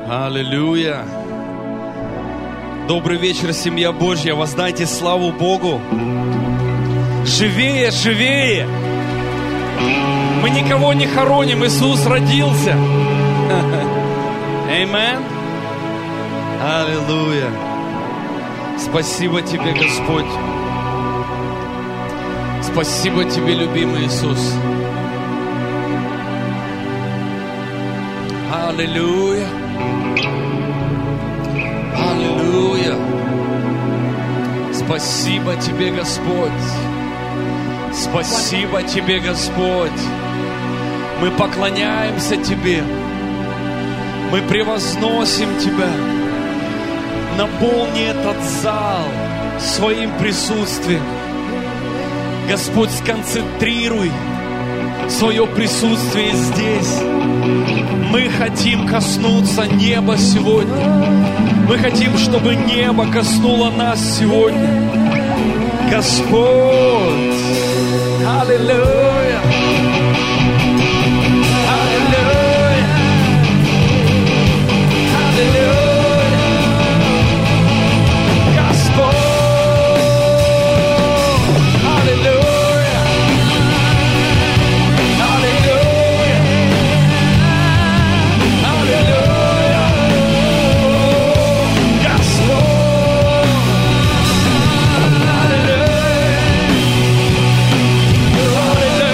Аллилуйя. Добрый вечер, семья Божья. Воздайте славу Богу. Живее, живее. Мы никого не хороним. Иисус родился. Аминь. Аллилуйя. Спасибо Тебе, Господь. Спасибо Тебе, любимый Иисус. Аллилуйя. Аллилуйя. Спасибо Тебе, Господь. Спасибо Тебе, Господь. Мы поклоняемся Тебе. Мы превозносим Тебя. Наполни этот зал своим присутствием. Господь, сконцентрируй свое присутствие здесь. Мы хотим коснуться неба сегодня. Мы хотим, чтобы небо коснуло нас сегодня. Господь! Аллилуйя! Аллилуйя! Аллилуйя! Господь! Аллилуйя! Аллилуйя! Аллилуйя! Господь! Аллилуйя!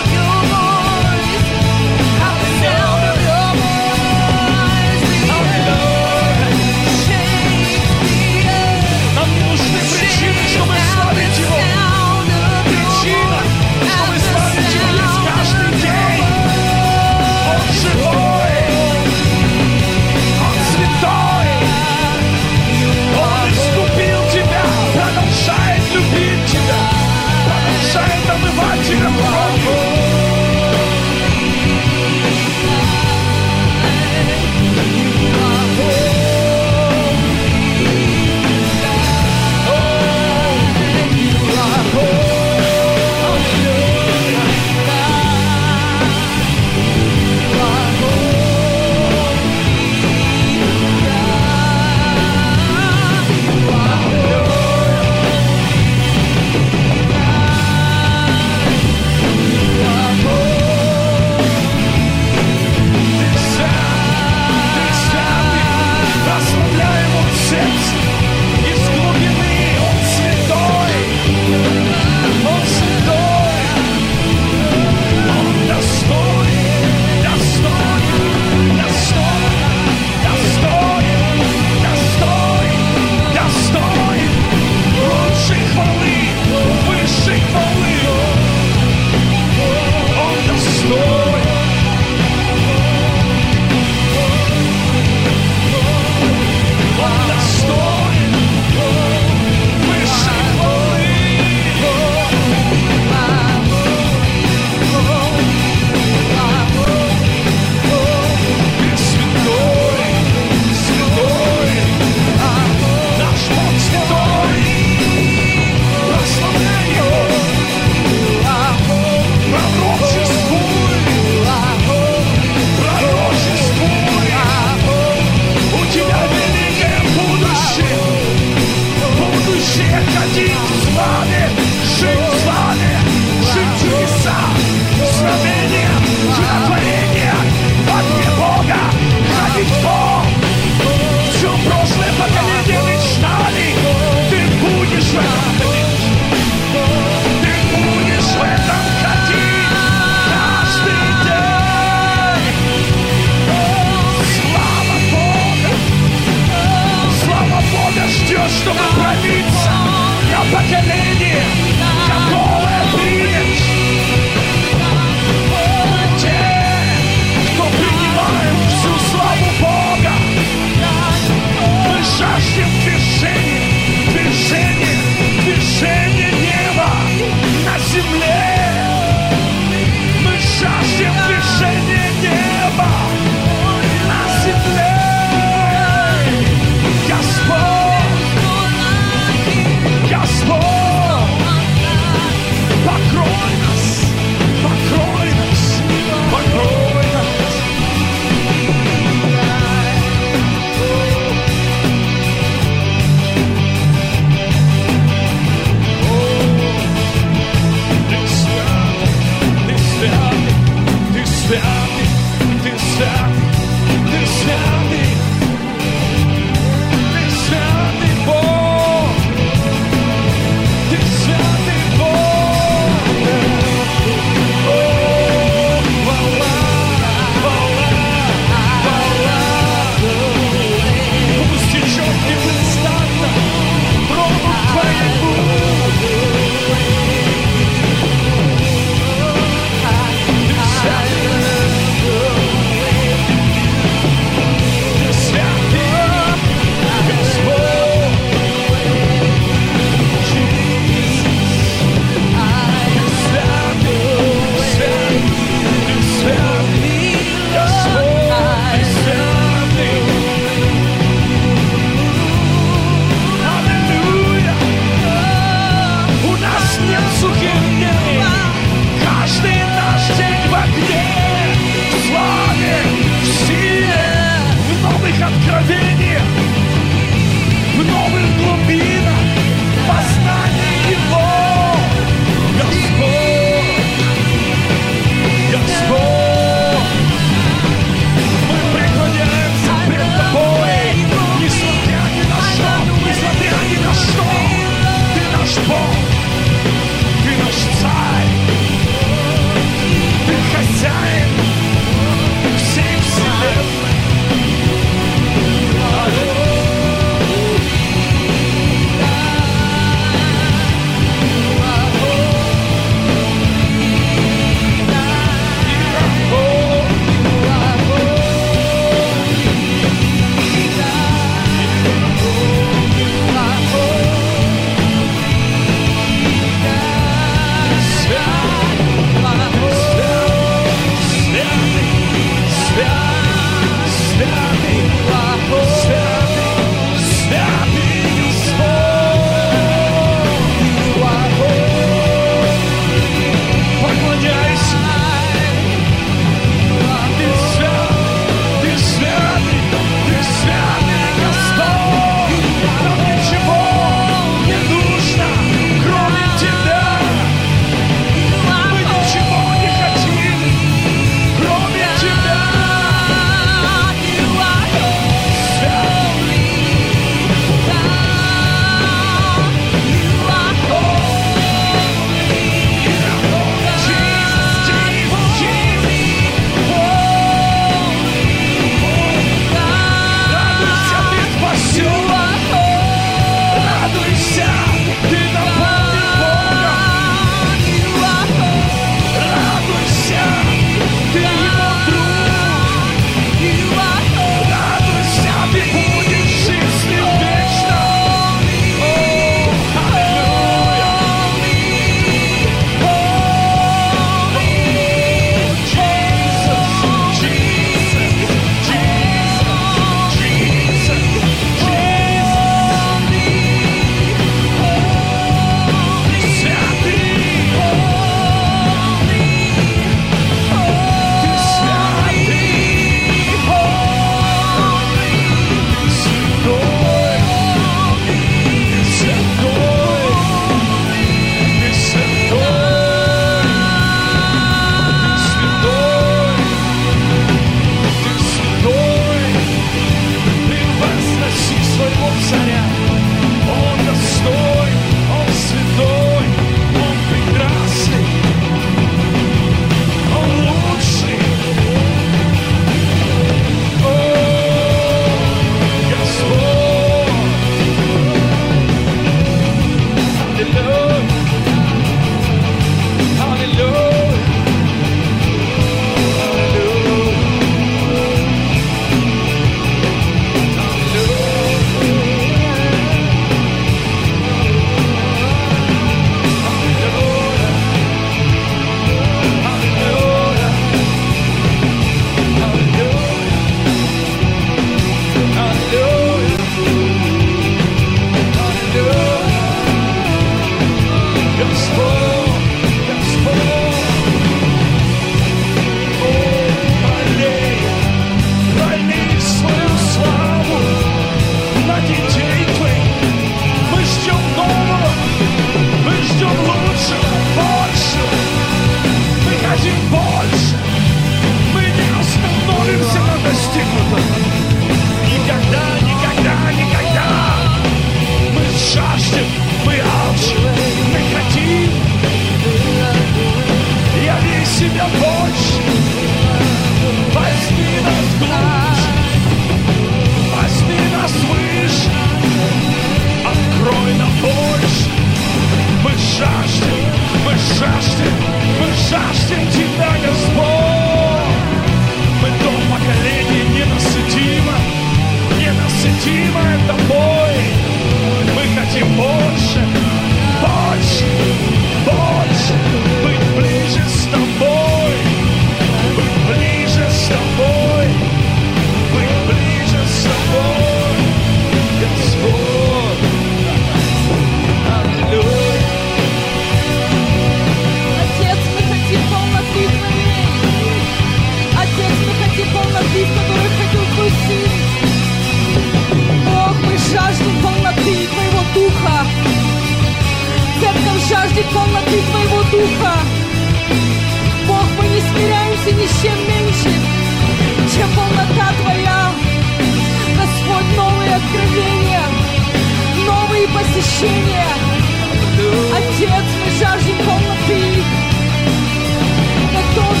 Духа. Бог, мы не смиряемся ни с чем меньше, чем полнота Твоя. Господь, новые откровения, новые посещения. Отец, мы жаждем полноты. Готов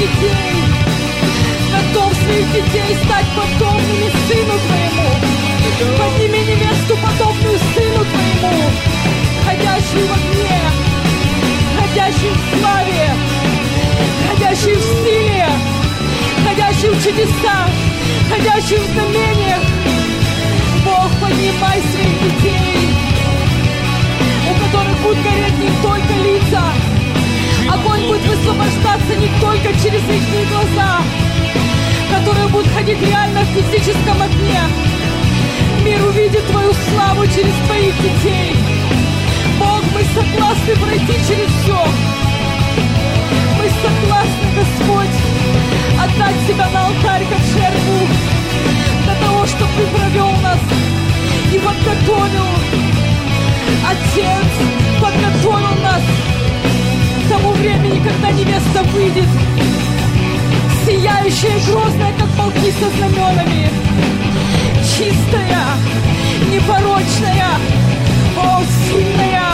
своих детей стать подобными Сыну Твоему. Подними невесту, подобную Сыну Твоему, ходящую в огне, ходящую в славе, ходящую в силе, ходящую в чудесах, ходящую в знамениях. Бог, поднимай своих детей, у которых будут гореть не только лица, огонь будет высвобождаться не только через их глаза, которые будут ходить реально в физическом огне. Мир увидит Твою славу через Твоих детей. Бог, мы согласны пройти через все. Мы согласны, Господь, отдать Себя на алтарь как жертву для того, чтобы Ты провел нас и подготовил. Отец подготовил нас к тому времени, когда невеста выйдет, сияющая и грозная, как полки со знаменами, чистая, непорочная, о, сильная,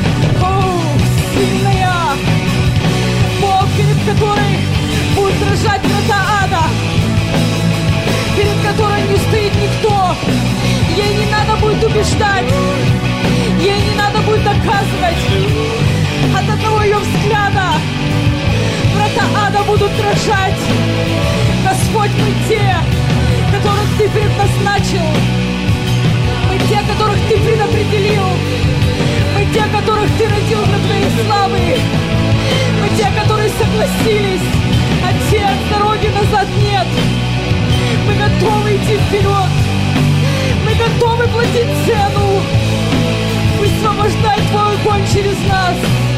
Бог, перед которой будет дрожать врата ада, перед которой не устоит никто. Ей не надо будет убеждать, ей не надо будет доказывать. От одного ее взгляда врата ада будут дрожать. Господь, мы те, которых Ты предназначил, мы те, которых Ты предопределил, мы те, которых Ты родил для Твоей славы, мы те, которые согласились. Отец, дороги назад нет. Мы готовы идти вперед, мы готовы платить цену, высвобождать Твой огонь через нас.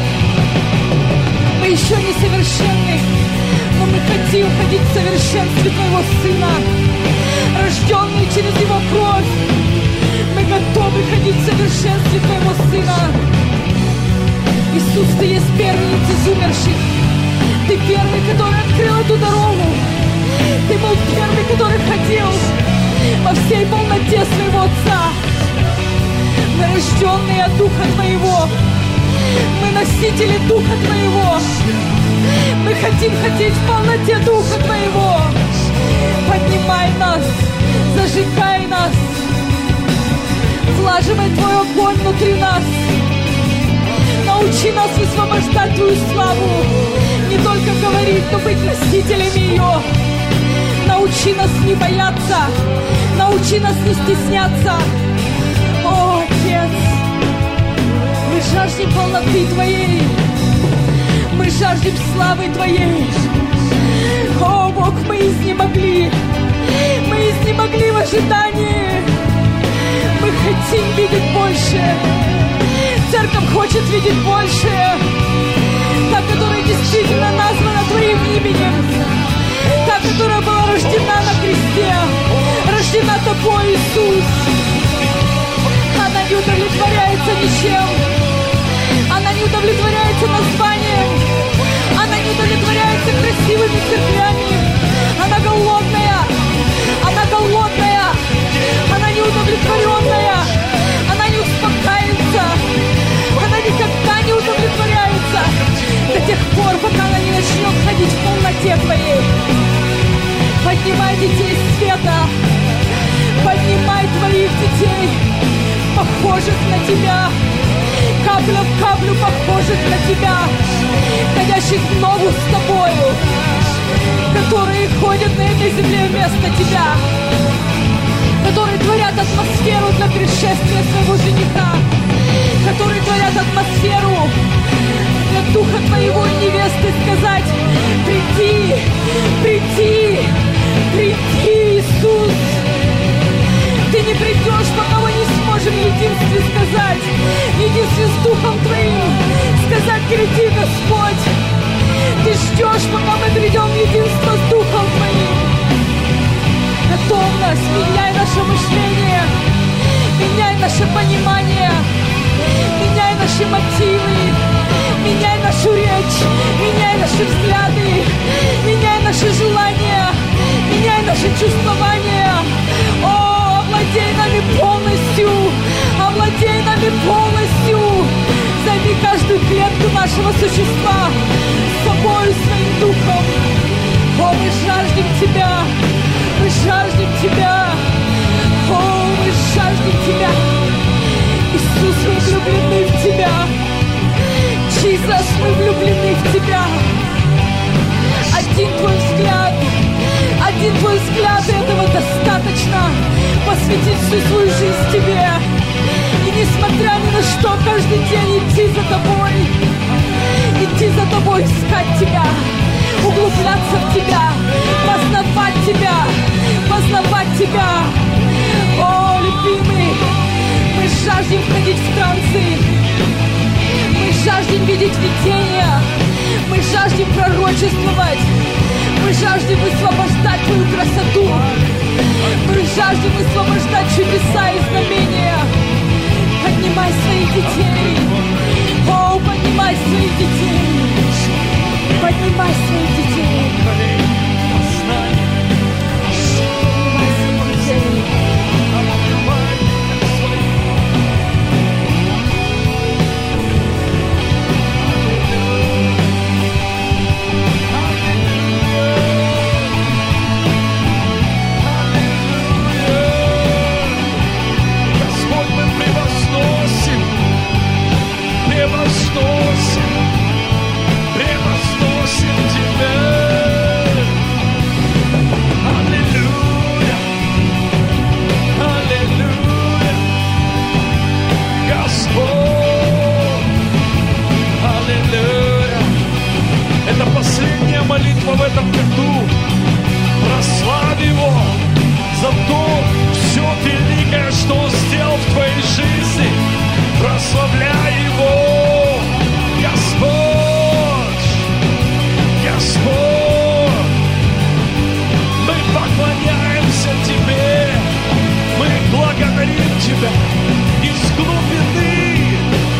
Мы еще не совершенны, но мы хотим ходить в совершенстве Твоего Сына, рожденный через Его кровь. Мы готовы ходить в совершенстве Твоего Сына. Иисус, Ты есть первый из умерших. Ты первый, который открыл эту дорогу. Ты был первый, который ходил во всей полноте Своего Отца. Мы рожденные от Духа Твоего. Мы носители Духа Твоего. Мы хотим ходить в полноте Духа Твоего. Поднимай нас, зажигай нас, влаживай Твой огонь внутри нас. Научи нас высвобождать Твою славу, не только говорить, но быть носителями ее. Научи нас не бояться, научи нас не стесняться. О, Отец, мы жаждем полноты Твоей, мы жаждем славы Твоей. О, Бог, мы изнемогли в ожидании. Мы хотим видеть больше. Церковь хочет видеть больше. Та, которая действительно названа Твоим именем. Та, которая была рождена на кресте, рождена Тобой, Иисус. Она не удовлетворяется ничем. Она не удовлетворяется названием. Она не удовлетворяется красивыми церквями. Она голодная. Она голодная. Она неудовлетворенная. Она не успокаивается. Она никогда не удовлетворяется до тех пор, пока она не начнет ходить в полноте Твоей. Поднимай детей света. Поднимай Твоих детей, похожих на Тебя. Капля в каплю похожих на Тебя, ходящих в ногу с Тобою, которые ходят на этой земле вместо Тебя, которые творят атмосферу для пришествия своего жениха, которые творят атмосферу для Духа Твоего и невесты сказать: приди, приди, приди, Иисус. Ты не придешь, пока мы не сможем в единстве сказать, в единстве с Духом Твоим, сказать: гряди, Господь. Ты ждешь, пока мы придем в единство с Духом Твоим. Готовность, меняй наше мышление, меняй наше понимание, меняй наши мотивы, Меняй нашу речь, меняй наши взгляды, меняй наши желания, меняй наши чувствования. О, овладей нами полностью, овладей нами полностью. Займи каждую клетку нашего существа с собой, своим духом. О, мы жаждем Тебя, мы жаждем Тебя. О, мы жаждем Тебя. Иисус, мы влюблены в Тебя. Иисус, мы влюблены в Тебя. Один Твой взгляд, и этого достаточно. Посвятить всю свою жизнь Тебе. И несмотря ни на что, каждый день идти за Тобой. Идти за Тобой, искать Тебя. Углубляться в Тебя. Познавать Тебя. Познавать Тебя. О, любимый, мы жаждем входить в трансы. Мы жаждем видеть видения. Мы жаждем пророчествовать. Мы жаждем высвобождать Твою красоту. Мы жаждем высвобождать чудеса и знамения. Поднимай своих детей. О, поднимай своих детей. Поднимай своих детей. Поднимай своих детей. Превозносим Тебя. Аллилуйя, аллилуйя, Господь, аллилуйя. Это последняя молитва в этом году. Прославь Его за то все великое, что Он сделал в твоей жизни. Прославляй Его, Господь, Господь. Мы поклоняемся Тебе, мы благодарим Тебя из глубины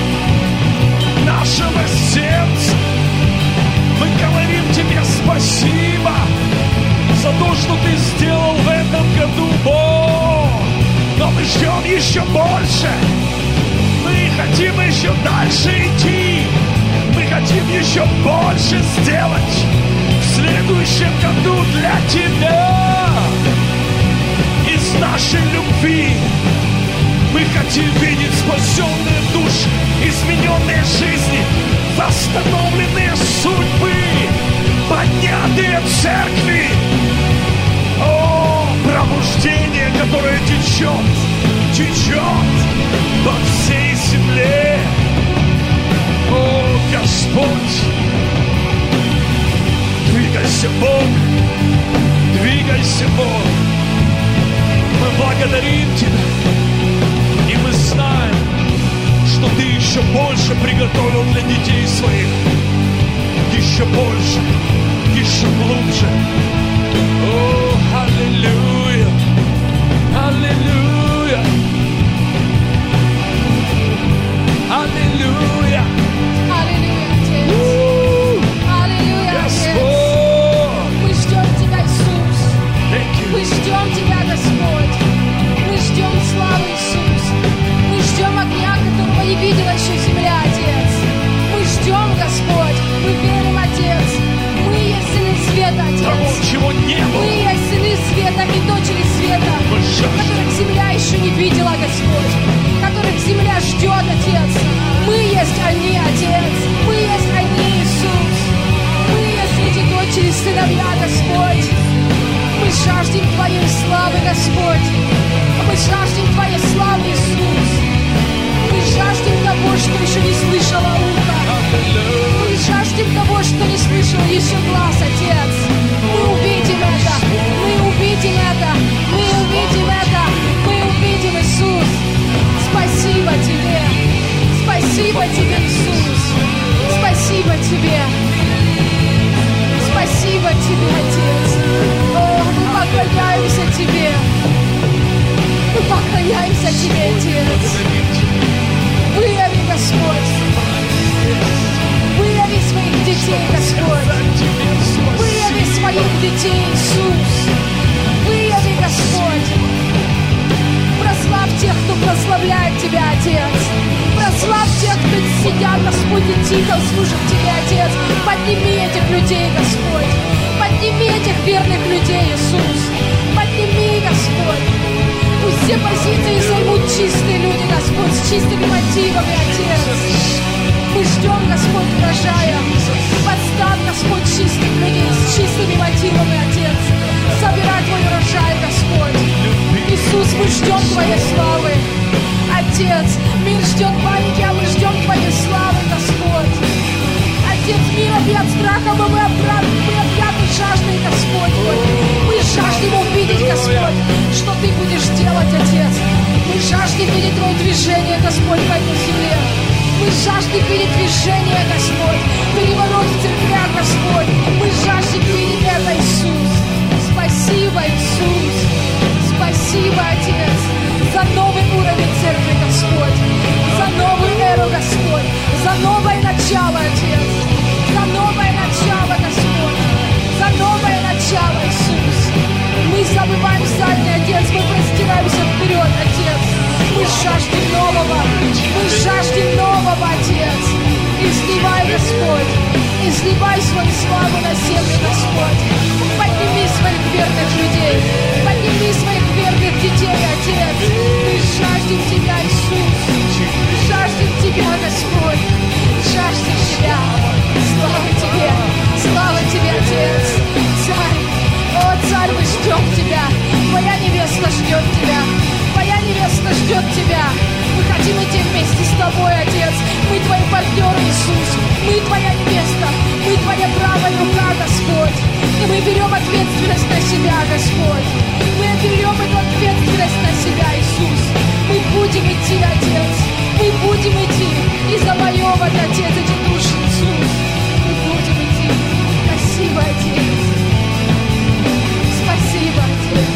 нашего сердца. Мы говорим Тебе спасибо за то, что Ты сделал в этом году, Бог. Но мы ждем еще больше. Мы хотим еще дальше идти. Мы хотим еще больше сделать в следующем году для Тебя. Из нашей любви мы хотим видеть спасенные души, измененные жизни, восстановленные судьбы, поднятые церкви. О, пробуждение, которое течет по всей земле. О, Господь, двигайся, Бог, двигайся, Бог. Мы благодарим Тебя, и мы знаем, что Ты еще больше приготовил для детей своих. Еще больше, еще глубже. О, аллилуйя, аллилуйя, аллилуйя. Аллилуйя, Отец. Аллилуйя, Отец. Мы ждем Тебя, Иисус. Мы ждем Тебя, Господь. Мы ждем славы, Иисус. Мы ждем огня, которого не видела еще земля, Отец. Мы ждем, Господь. Мы верим, Отец. Мы есть сыны света, Отец. Того, чего не было. Мы есть сыны света и дочери света, которых земля еще не видела, Господь. Которых земля ждет, Отец. Мы есть они, Отец. Мы есть они, Иисус. Мы есть эти дочери, сыновья, Господь. Мы жаждем Твоей славы, Господь. Мы жаждем Твоей славы, Иисус. Мы жаждем того, что еще не слышало ухо. Мы жаждем того, что не слышал еще глаз, Отец. Мы увидим это. Мы увидим это. Мы увидим это. Мы увидим, Иисус. Спасибо Тебе. Спасибо Тебе, Иисус. Спасибо Тебе. Спасибо Тебе, Отец. О, мы поклоняемся Тебе. Мы поклоняемся Тебе, Отец. Выяви, Господь. Господь. Выяви своих детей, Иисус. Выяви, Господь. Прославь тех, кто прославляет Тебя, Отец. Прославь тех, кто сидят, Господь, и тихо служат Тебе, Отец. Подними этих людей, Господь. Подними этих верных людей, Иисус. Подними, Господь. Пусть все позиции займут чистые люди, Господь, с чистыми мотивами, Отец. Мы ждем, Господь, урожая. Подставь, Господь, чистых людей с чистыми мотивами, Отец. Собирай Твой урожай, Господь. Иисус, мы ждем Твоей славы. Отец, мир ждет паники, а мы ждем Твоей славы, Господь. Отец, мир объят страхом, и мы объяты жаждой, Господь. Мы жаждем увидеть, Господь, что Ты будешь делать, Отец. Мы жаждем видеть Твое движение, Господь, по этой земле. Мы жаждем видеть движение, Господь. Переворот в церквях, Господь. Мы жаждем видеть это, Иисус. Спасибо, Иисус. Спасибо, Отец, за новый уровень церкви, Господь. За новую эру, Господь. За новое начало, Отец. За новое начало, Господь. За новое начало, Иисус. Мы забываем заднее, Отец. Мы простираемся вперед, Отец. Мы жаждем нового. Мы жаждем нового, Отец. Изливай, Господь. Изливай свою славу на землю, Господь. Подними своих верных людей. Подними своих верных детей, Отец. Мы жаждем Тебя, Иисус. Жаждем Тебя, Господь. Жаждем Тебя. Слава Тебе. Слава Тебе, Отец. Царь. О, Царь, мы ждем Тебя. Твоя невеста ждет Тебя. Твоя невеста ждет Тебя. Мы хотим идти вместе с Тобой, Отец. Мы Твои партнеры, Иисус. Мы Твоя невеста. Мы Твоя правая рука, Господь. И мы берем ответственность на себя, Господь. Мы берем эту ответственность на себя, Иисус. Мы будем идти, Отец. Мы будем идти и завоевывать, Отец, эти души, Иисус. Мы будем идти. Спасибо, Отец. Спасибо, Отец.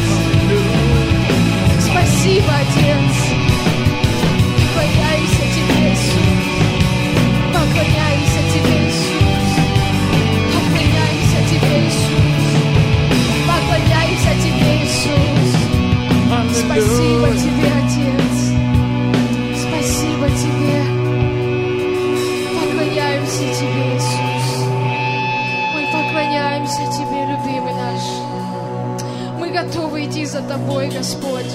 Спасибо, Отец. Поклоняюсь Тебе, Иисус. Поклоняюсь Тебе, Иисус. Поклоняюсь Тебе, Иисус. Поклоняюсь Тебе, Иисус. Спасибо Тебе, Отец. Спасибо Тебе. Поклоняемся Тебе, Иисус. Мы поклоняемся Тебе, любимый наш. Мы готовы идти за Тобой, Господь.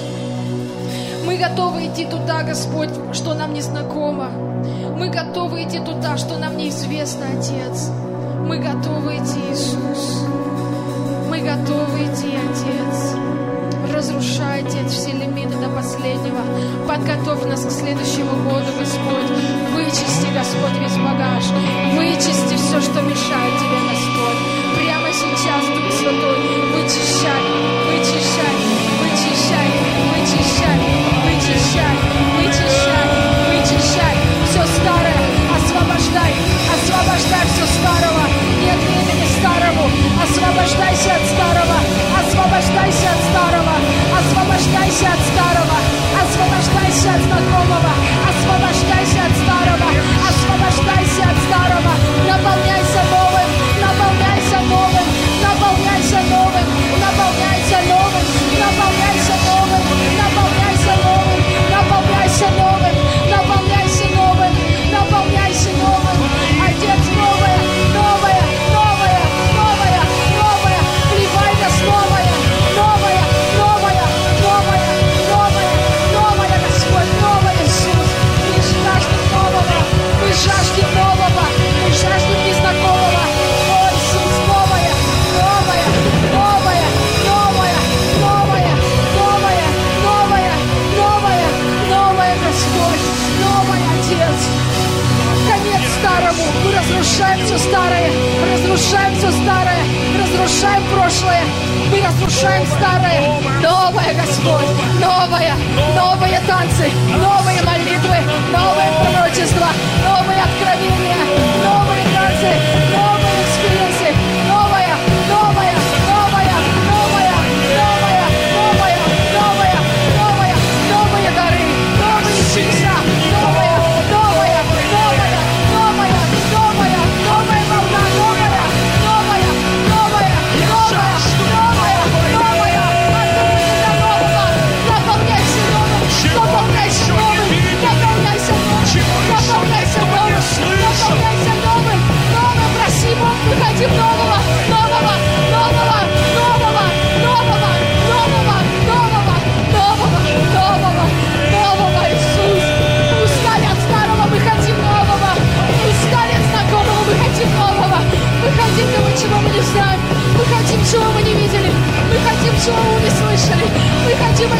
Мы готовы идти туда, Господь, что нам не знакомо. Мы готовы идти туда, что нам неизвестно, Отец. Мы готовы идти, Иисус. Мы готовы идти, Отец. Разрушай, Отец, все лимиты до последнего. Подготовь нас к следующему году, Господь. Вычисти, Господь, весь багаж. Вычисти все, что мешает Тебе, Господь. Прямо сейчас, Дух Святой, вычищай, вычищай, вычищай, вычищай, вычищай, вычищай, вычищай. Все старое освобождай, освобождай все старого. Нет времени старому. Освобождайся от старого, освобождайся от старого, освобождайся от старого, освобождайся от знакомого, освобождайся от старого, освобождайся от старого. Наполняйся новым, наполняйся новым, наполняйся новым, наполняйся новым, наполняйся новым, наполняйся новым, наполняйся новым, наполняйся новым, наполняйся новым. Отец, новое, новое, новое, новое, новое, вливай нас новое, новое, новое, новое, новое, новое, Господь, новое, Иисус. Мы жаждем нового, мы жаждем нового, мы жаждем незнакомого. О, Иисус, новое, новое, новое, новое, новое, новое, новое, новое, новое, Господь, новое, Отец. Конец старому. Мы разрушаем все старое, разрушаем все старое, разрушаем прошлое. Мы разрушаем старое. Новое, Господь, новое, новые танцы, новые молитвы, новые пророчества, новые откровения, новые танцы, новые экспириенсы, новое, новое, новое, новое, новое, новое, новое, новое, новые дары, новые чудеса, новое, новое, новое, новое, новое, новая волна, новая,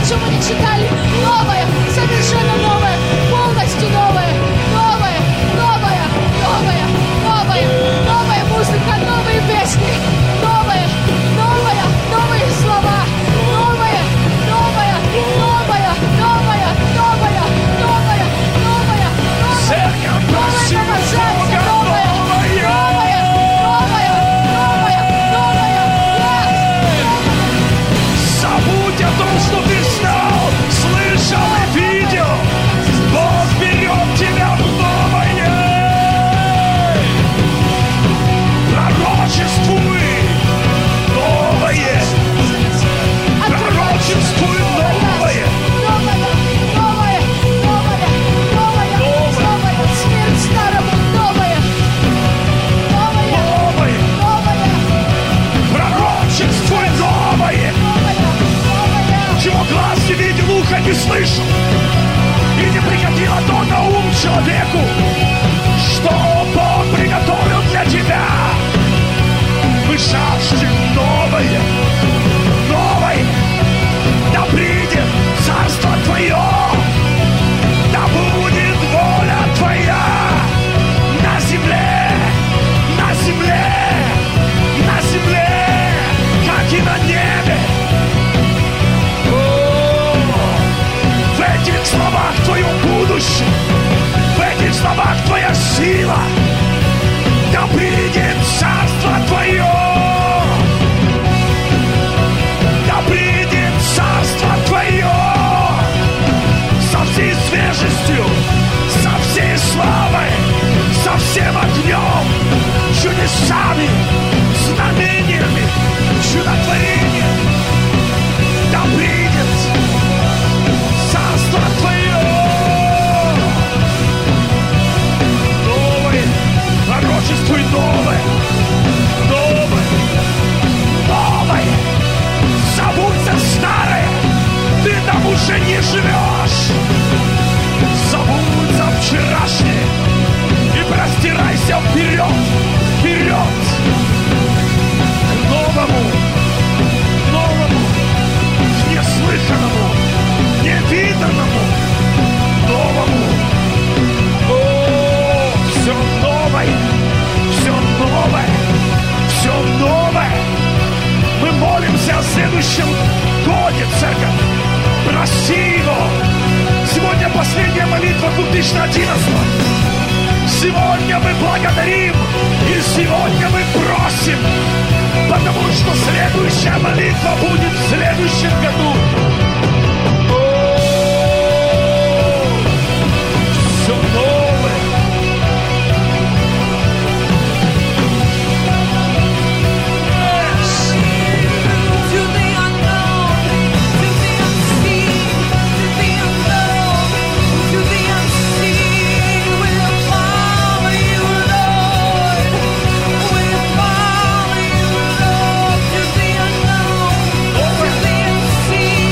о чем мы не читали. Новое, совершенно новое, полностью новое, новое, новое, новое, новое, новая музыка, новые песни, новое, новое, новые слова, новое, новое, новое, новое, новое, новое, новое, Церковь, проси новое, Бога, новое, новое, новое, новое, новое, забудь о том, что ты знал, слышал и видел. Бог берет тебя в новое. Пророчествуй новое. Пророчествуй новое. смерть старому, новое, Новое. Пророчествуй новое. Чего глаз не видел, ухо не слышал, и не приходило то на ум человеку, что Бог приготовил для тебя. Мы жаждем новое, новое. Да придет царство Твое, да будет воля Твоя на земле, на земле, на земле, как и на небе. В этих словах Твое будущее, в этих словах Твоя сила. Да придет царство Твое, да придет царство Твое со всей свежестью, со всей славой, со всем огнем, чудесами, знамениями, чудотворением. Да придет царство Твое. Новое, пророчествуй новое, новое, новое. Забудь за старое, ты там уже не живешь. Забудь за вчерашнее и простирайся вперед, вперед, к новому, новому, к неслыханному, невиданному, новому. О, все новое, все новое, все новое. Мы молимся о следующем годе, церковь. Проси Его. Сегодня последняя молитва 2011. Сегодня мы благодарим и сегодня мы просим, потому что следующая молитва будет в следующем году. Все новое. To the unknown,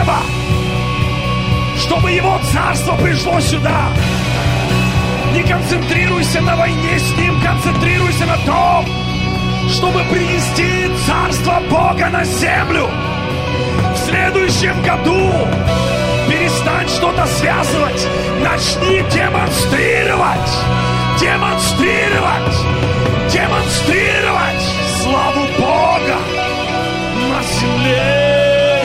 неба, чтобы Его Царство пришло сюда. Не концентрируйся на войне с Ним, концентрируйся на том, чтобы принести Царство Бога на землю. В следующем году перестань что-то связывать, начни демонстрировать славу Бога на земле.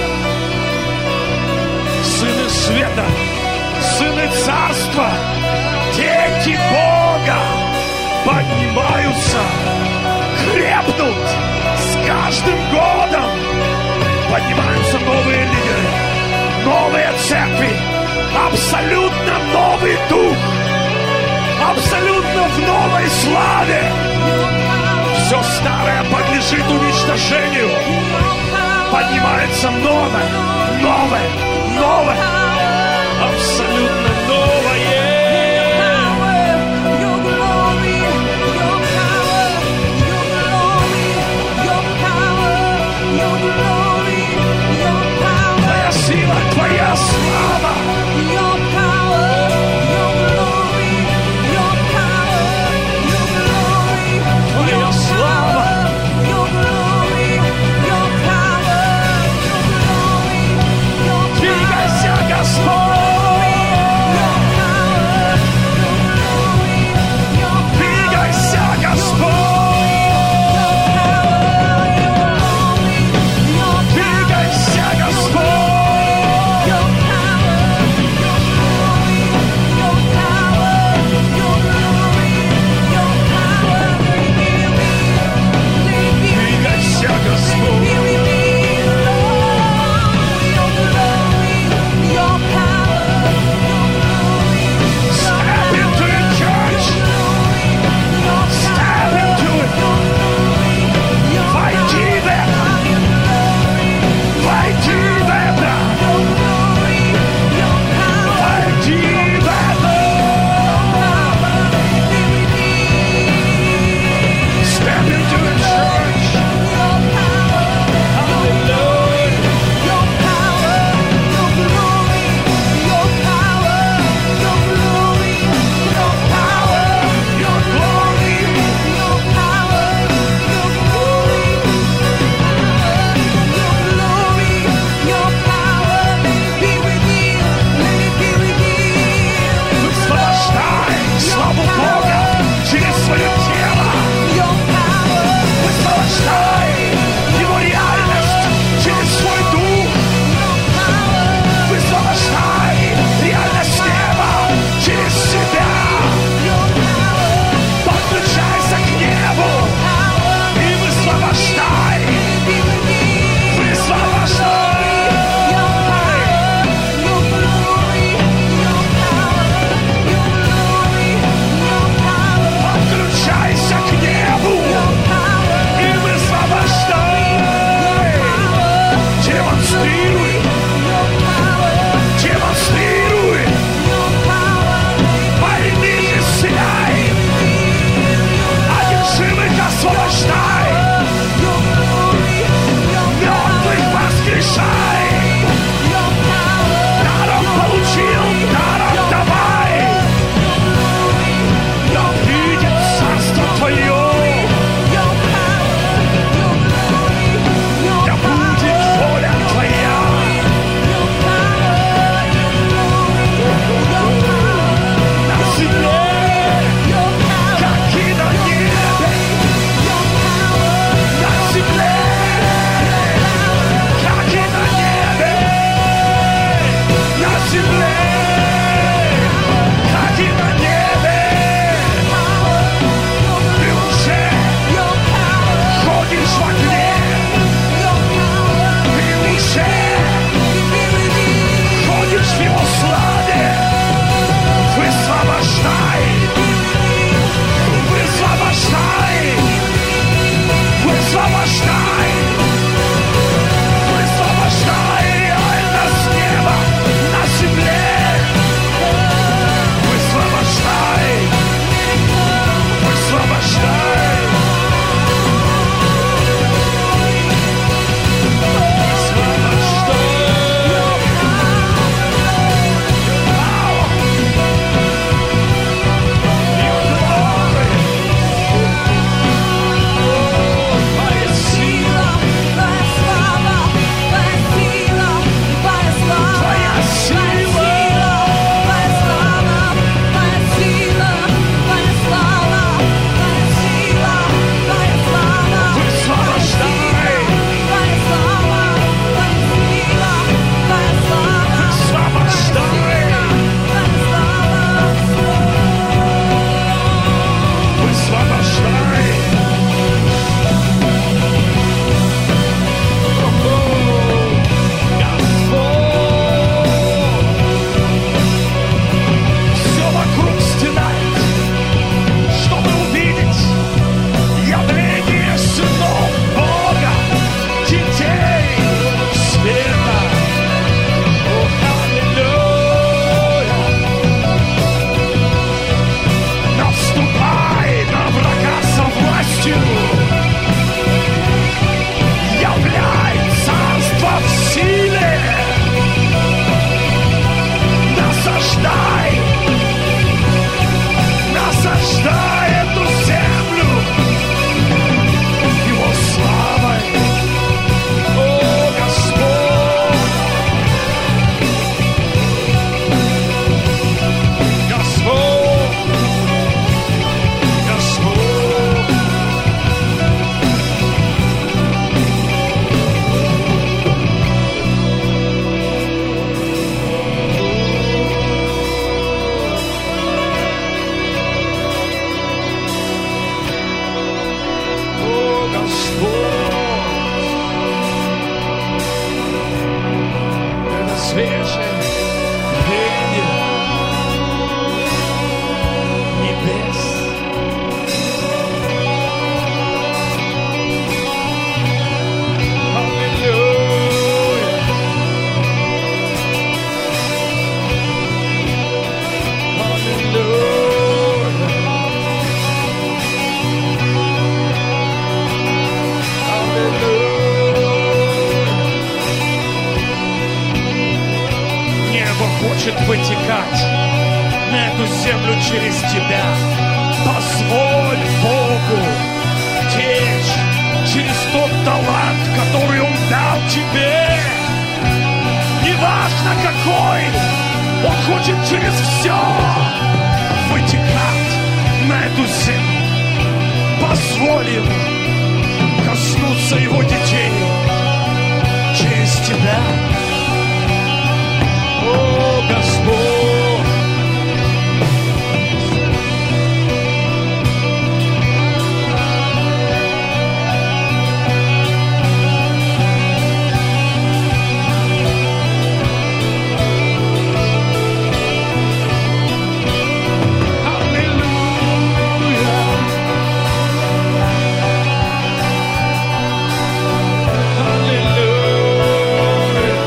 Сыны света, сыны царства, дети Бога поднимаются, крепнут с каждым годом. Поднимаются новые лидеры, новые церкви, абсолютно новый дух, абсолютно в новой славе. Все старое подлежит уничтожению. Поднимается новое, абсолютно новое. Твоя сила, Твоя слава. Твоя слава. Двигайся, Господь. хочет вытекать на эту землю через тебя. Позволь Богу течь через тот талант, который Он дал тебе. Неважно какой, Он хочет через все вытекать на эту землю. Позволь Ему коснуться Его детей через тебя. О, Господь! Аллилуйя!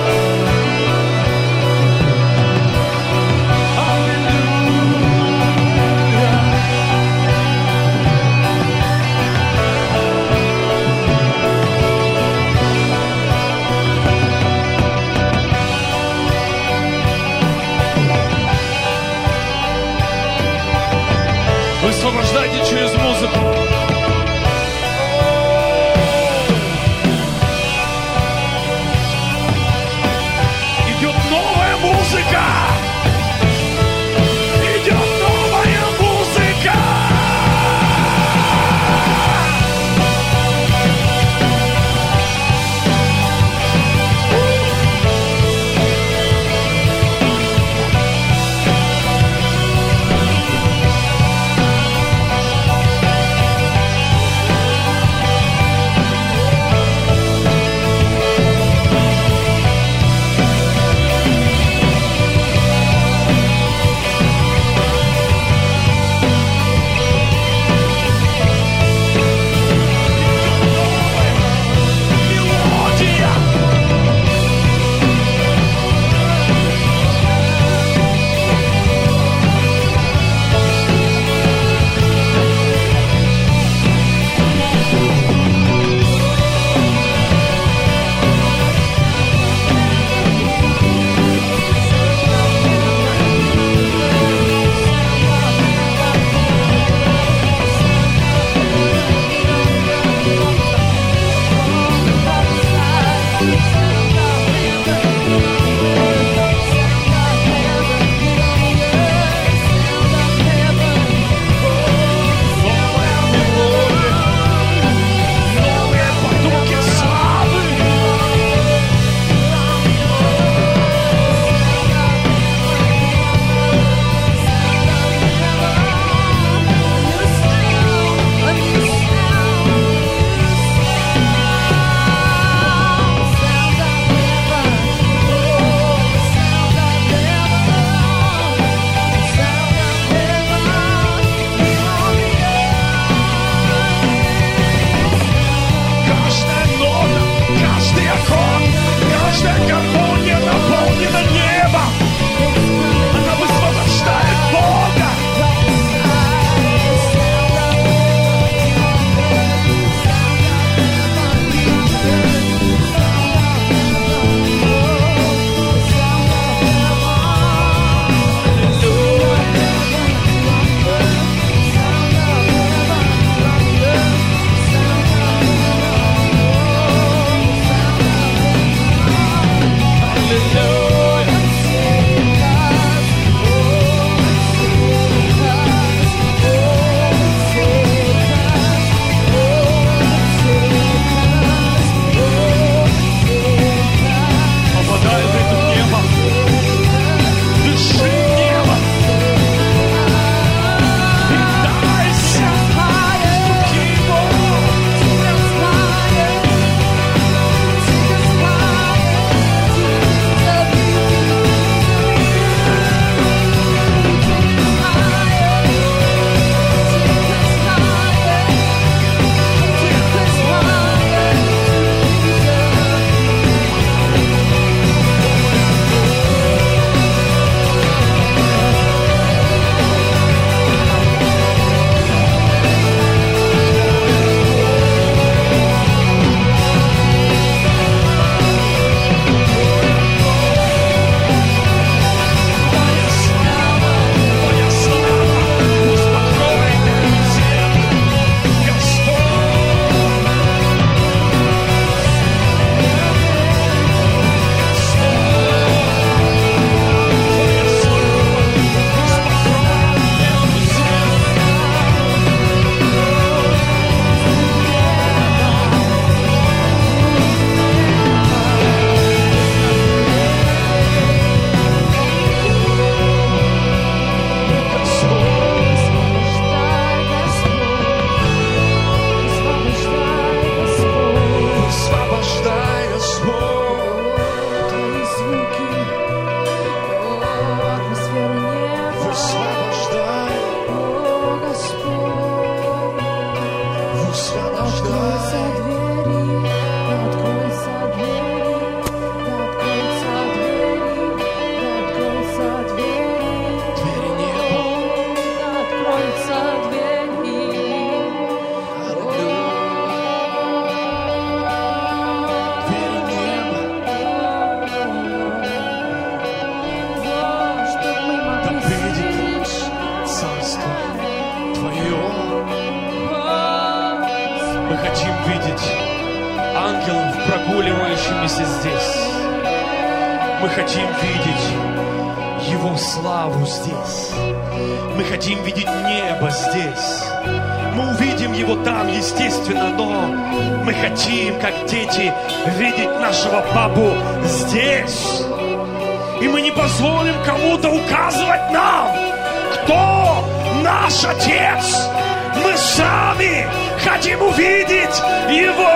прогуливающимися здесь. Мы хотим видеть Его славу здесь. Мы хотим видеть небо здесь. Мы увидим Его там, естественно, но мы хотим, как дети, видеть нашего Папу здесь. И мы не позволим кому-то указывать нам, кто наш Отец. Мы сами хотим увидеть Его.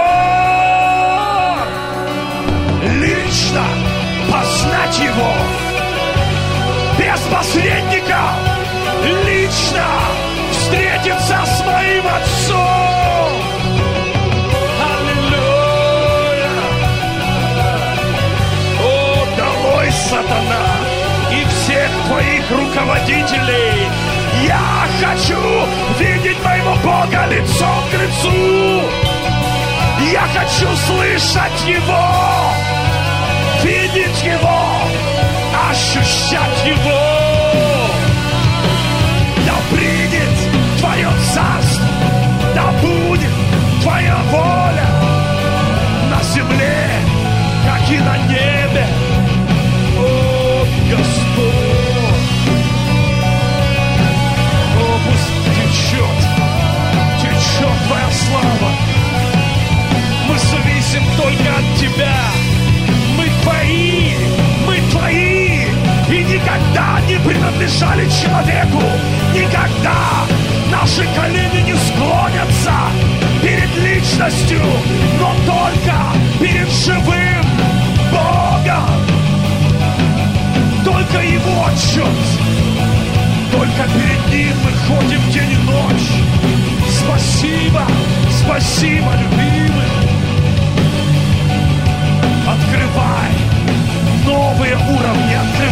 Лично познать Его. Без посредников. Лично встретиться с моим Отцом. Аллилуйя. О, долой, сатана, и всех твоих руководителей. Я хочу видеть моего Бога лицом к лицу. Я хочу слышать Его, видеть Его, ощущать Его. Да придет Твое царство, да будет Твоя воля на земле, как и на небе. О, Господь! О, пусть течет Твоя слава. Мы зависим только от Тебя. Мы Твои, и никогда не принадлежали человеку. Никогда наши колени не склонятся перед личностью, но только перед живым Богом. Только Его отчет. Только перед Ним мы ходим день и ночь. Спасибо, спасибо, любимый. Открывай новые уровни,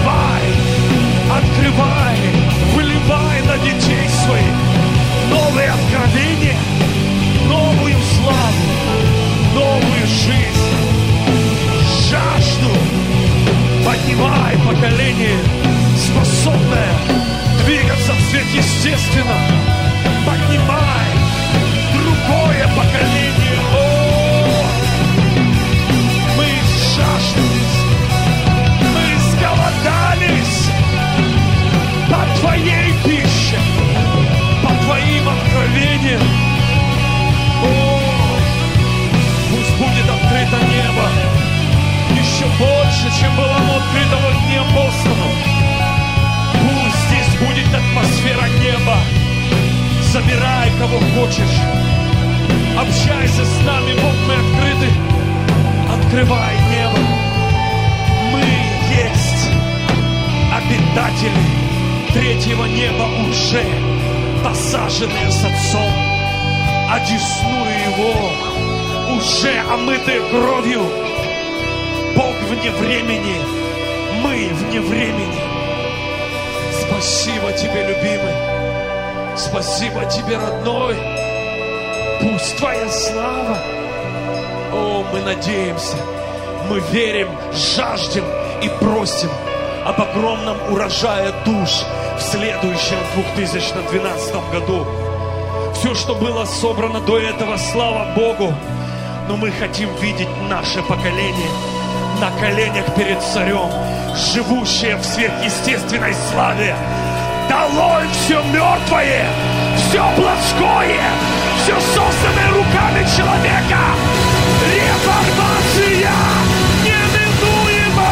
открывай, выливай на детей своих новые откровения, новую славу, новую жизнь, жажду. Поднимай поколение, способное двигаться в сверхъестественном. Поднимай другое поколение. О, мы жаждались, мы изголодались по Твоей пище, по Твоим откровениям. О, пусть будет открыто небо еще больше, чем было оно открыто во дни апостолов. Пусть здесь будет атмосфера неба. Забирай, кого хочешь. Общайся с нами, Бог, мы открыты. Открывай небо. Мы есть обитатели третьего неба, уже посаженные с Отцом, одесную Его, уже омытые кровью. Бог вне времени, мы вне времени. Спасибо Тебе, любимый. Спасибо Тебе, родной. Пусть Твоя слава. О, мы надеемся, мы верим, жаждем и просим об огромном урожае душ в следующем 2012 году. Все, что было собрано до этого, слава Богу, но мы хотим видеть наше поколение на коленях перед Царем, живущее в сверхъестественной славе. Долой все мертвое, все плотское, все созданное руками человека. Реформация неминуема.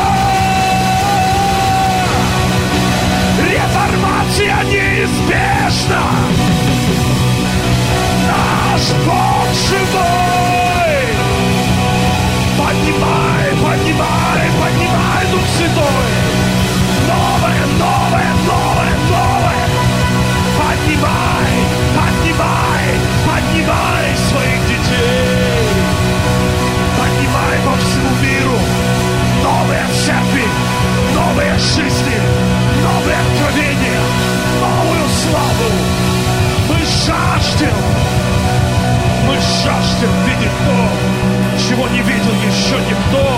Реформация неизбежна. Наш Бог живой. Поднимай, поднимай, поднимай, Дух Святой. Новое, новое, новое, новое. Поднимай, поднимай, поднимай своих детей. Поднимай по всему миру новые церкви, новые жизни, новые откровения, новую славу. Мы жаждем видеть то, чего не видел еще никто.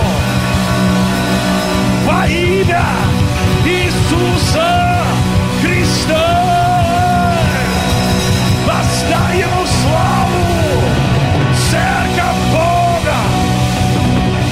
Во имя Иисуса Христа воздай Ему славу, Церковь Бога.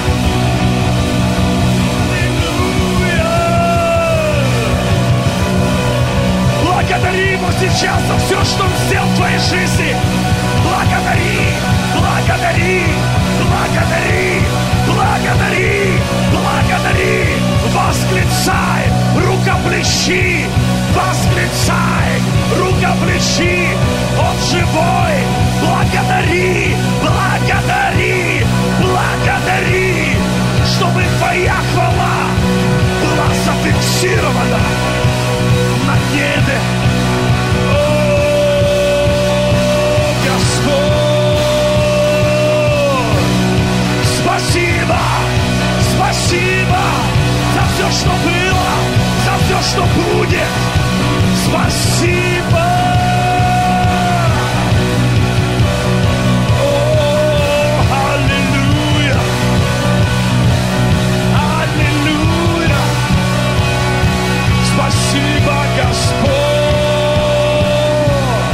сейчас за все, что Он сделал в твоей жизни. Благодари, благодари, благодари, благодари, благодари. Восклицай, рукоплещи, восклицай, рукоплещи. Он живой. Благодари, благодари, благодари, чтобы твоя хвала была зафиксирована на небе. Спасибо, спасибо за все, что было, за все, что будет. Спасибо. О, аллилуйя, аллилуйя. Спасибо, Господь.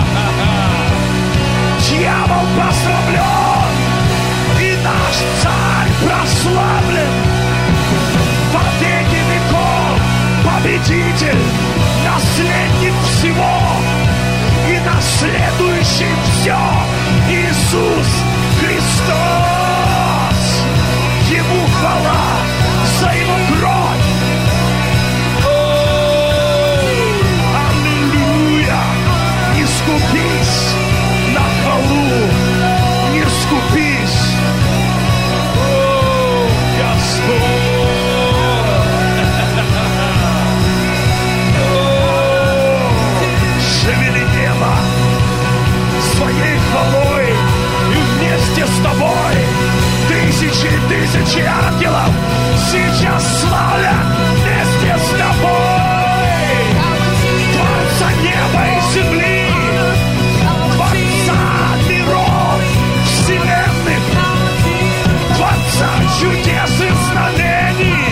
Дьявол посрамлен, и наш царь прославлен. Во веки веков победитель, наследник всего и наследующий все, Иисус Христос. Ему хвала за Его кровь. О, аллилуйя. Не скупись на хвалу, не скупись. О, Господь. Шевели небо своей хвалой, и вместе с тобой тысячи и тысячи ангелов сейчас славят вместе с тобой Творца неба и земли, Творца миров вселенных, Творца чудес и знамений.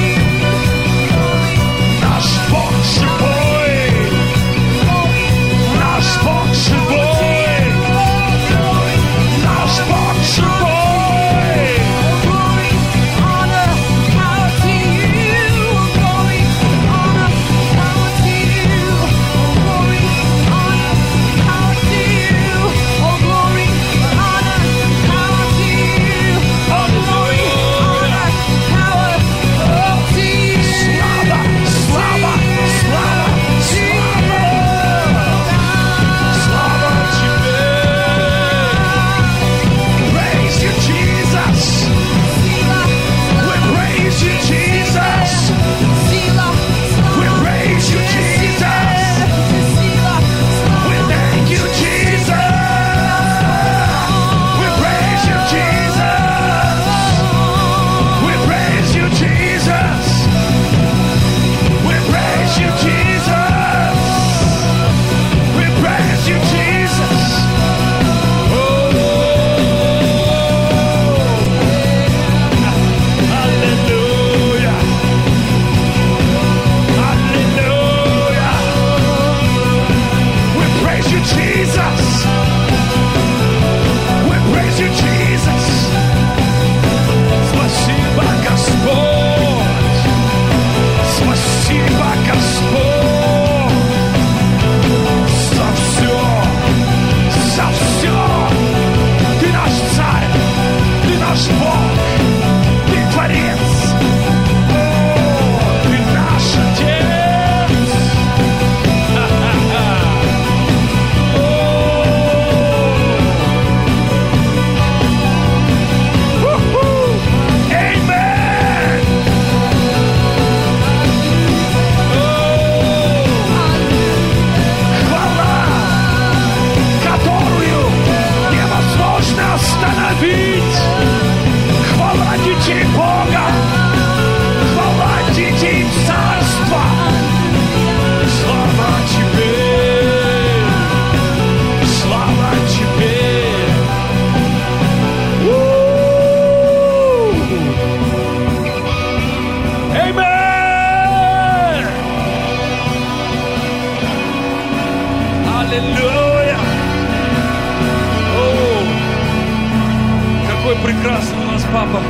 Наш Бог живой, наш Бог живой, наш Бог живой. Аллилуйя! О, какой прекрасный у нас Папа!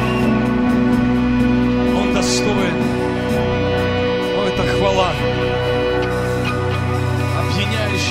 Он достоин. О, это хвала, опьяняющая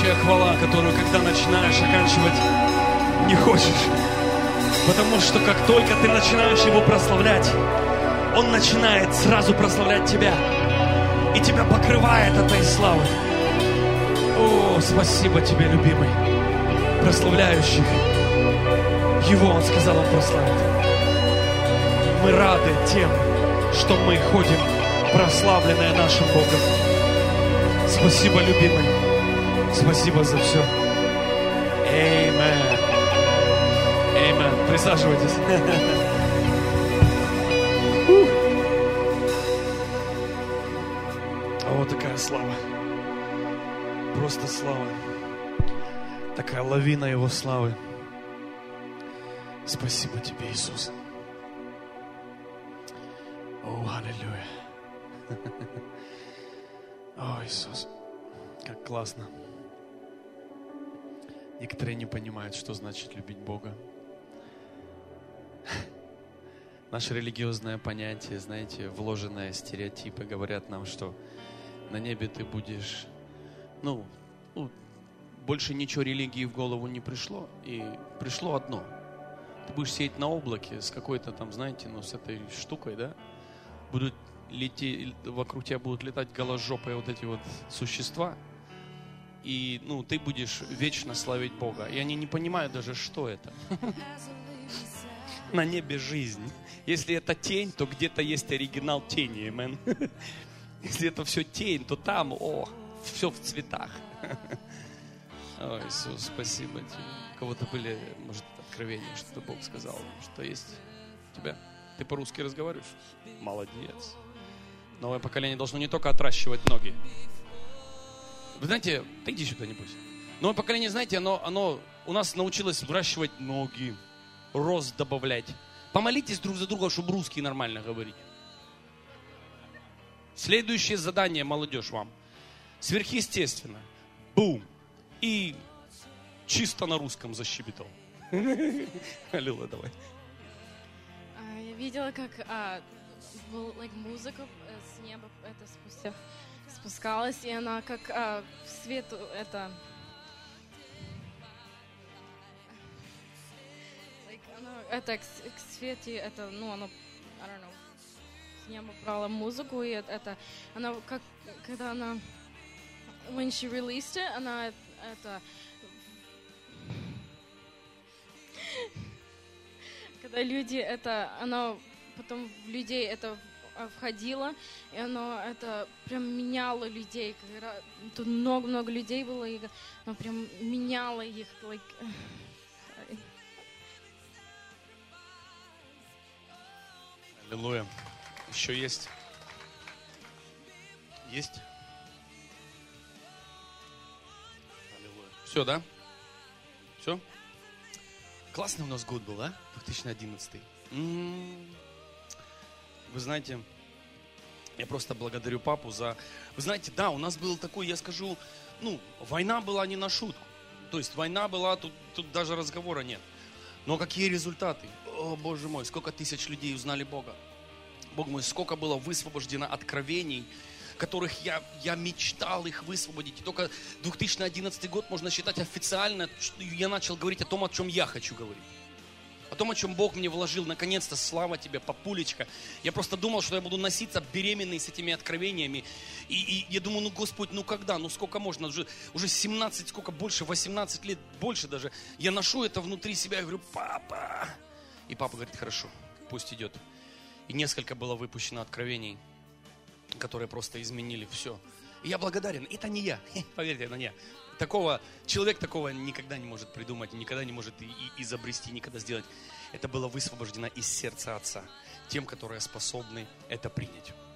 которую, когда начинаешь оканчивать, не хочешь. Потому что как только ты начинаешь Его прославлять, Он начинает сразу прославлять тебя. И тебя покрывает этой славой. О, спасибо тебе, любимый. Прославляющих Его, Он сказал, Он прославит. Мы рады тем, что мы ходим, прославленные нашим Богом. Спасибо, любимый. Спасибо за все. Аминь. Аминь. Присаживайтесь. О, такая слава. Просто слава. Такая лавина Его славы. Спасибо тебе, Иисус. О, аллилуйя. О, Иисус. Как классно. Некоторые не понимают, что значит любить Бога. Наше религиозное понятие, знаете, вложенные стереотипы говорят нам, что на небе ты будешь, больше ничего религии в голову не пришло, и пришло одно. Ты будешь сидеть на облаке с какой-то там, знаете, с этой штукой, да? Будут лететь, вокруг тебя будут летать голожопые вот эти вот существа, и, ты будешь вечно славить Бога. И они не понимают даже, что это. На небе жизнь. Если это тень, то где-то есть оригинал тени, amen. Если это все тень, то там, все в цветах. О, Иисус, спасибо тебе. У кого-то были, может, откровения, что Бог сказал, что есть у тебя. Ты по-русски разговариваешь? Молодец. Новое поколение должно не только отращивать ноги. Вы знаете, ты иди сюда, небось. Новое поколение, знаете, оно у нас научилось выращивать ноги, рост добавлять. Помолитесь друг за друга, чтобы русский нормально говорить. Следующее задание, молодежь, вам. Сверхъестественно. Бум. И чисто на русском защебетал. Аллилуйя, давай. Я видела, как музыка с неба это спускалась, и она как в свету это к свете, это, оно, I don't know, с неба брала музыку, и это, она, как, когда она, when she released it, она, это, когда люди, это, она, потом в людей это входило, и оно, это, прям меняло людей, когда тут много людей было, и оно прям меняло их, Аллилуйя. Еще есть? Есть? Аллилуйя. Все, да? Все? Классный у нас год был, да? 2011. Вы знаете, я просто благодарю папу за... Вы знаете, да, у нас был такой, я скажу, война была не на шутку. То есть война была, тут даже разговора нет. Но какие результаты? О, Боже мой, сколько тысяч людей узнали Бога. Бог мой, сколько было высвобождено откровений, которых я мечтал их высвободить. И только 2011 год можно считать официально, что я начал говорить о том, о чем я хочу говорить. О том, о чем Бог мне вложил. Наконец-то, слава тебе, папулечка. Я просто думал, что я буду носиться беременный с этими откровениями. И я думаю, Господь, когда? Сколько можно? Уже 17, сколько больше, 18 лет, больше даже. Я ношу это внутри себя и говорю, папа. И папа говорит, хорошо, пусть идет. И несколько было выпущено откровений, которые просто изменили все. И я благодарен. Это не я. Поверьте, это не я. Человек такого никогда не может придумать, никогда не может изобрести, никогда сделать. Это было высвобождено из сердца Отца, тем, которые способны это принять.